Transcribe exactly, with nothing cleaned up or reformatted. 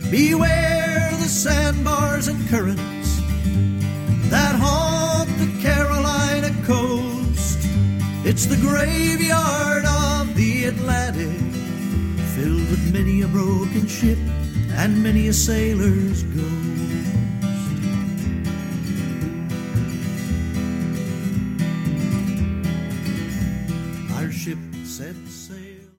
Beware the sandbars and currents that haunt the Carolina coast. It's the graveyard of the Atlantic, filled with many a broken ship and many a sailor's ghost. Our ship set sail